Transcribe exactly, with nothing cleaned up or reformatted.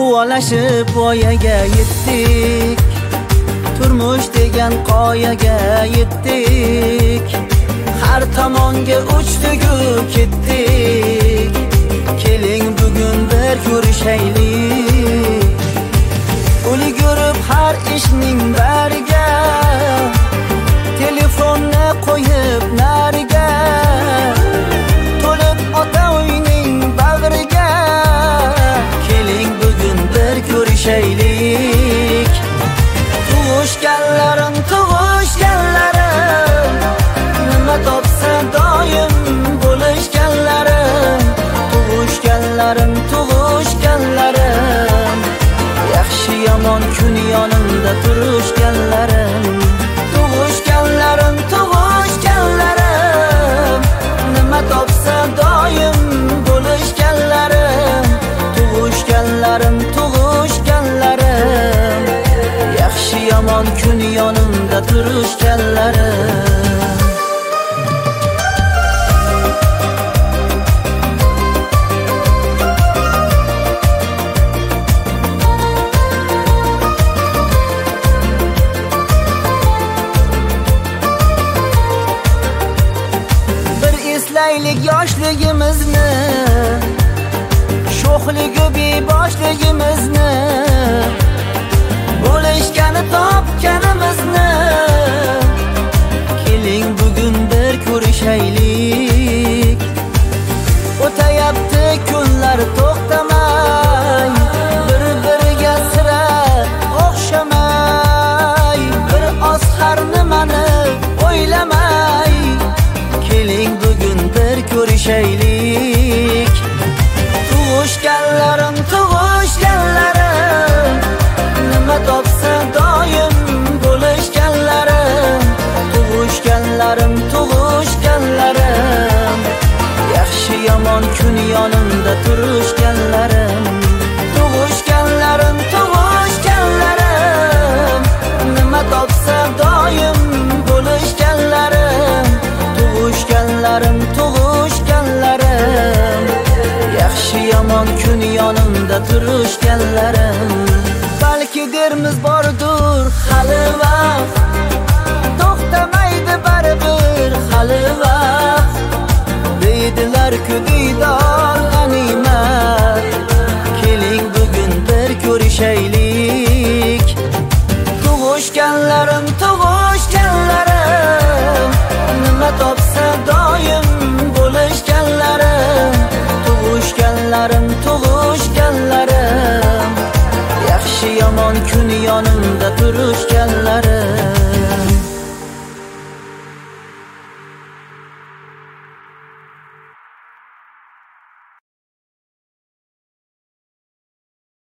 Quvalashib voyaga yetdik, turmush degan qoyaga yetdik. Har tomonga uchdik-u ketdik. Keling bugun bir ko'rishaylik. Ulgurib har ishning bariga, telefonni qo'yib nariga, to'lib ota uyning bag'riga. Keling bugun bir ko'rishaylik. Tug'ishganlarim, tug'ishganlarim, nima topsa doim bo'lishganlarim. Tug'ishganlarim, tug'ishganlarim, yaxshi yomon kun yonimda turishganlarim. Tug'ishganlarim, tug'ishganlarim, nima topsa doim bo'lishganlarim. Tug'ishganlarim, tug'ishganlarim, yaxshi yomon kun yonimda turishganlarim. Eslaylik yoshligimizni, sho'xligi beboshligimizni, bo'lishgani topganimizni. Keling bugun bir ko'rishaylik. O'tayapti kunlar to'xtamay, bir-biriga sira o'xshamay, bir oz har nimani o'ylamay. Keling bugun bir ko'rishaylik. Tug'ishganlarim, tug'ishganlarim, nima topsa doim bo'lishganlarim. Tug'ishganlarim, tug'ishganlarim, yaxshi yomon kun yonimda turishganlarim. Tug'ishganlarim, tug'ishganlarim, nima topsa doim bo'lishganlarim. Tug'ishganlarim, tug'ishganlarim, yaxshi yomon kun yonimda turishganlarim. Balki dermiz bordur hali vaqt, to'xtamaydi baribir hali vaqt. Deydilar-ku diydor g'animat. Keling bugun bir ko'rishaylik. Tug'ishganlarim, tug'ishganlarim, nima topsa doim bo'lishganlarim. Tug'ishganlarim, tug'ishganlarim, yaxshi yomon kun yonimda turish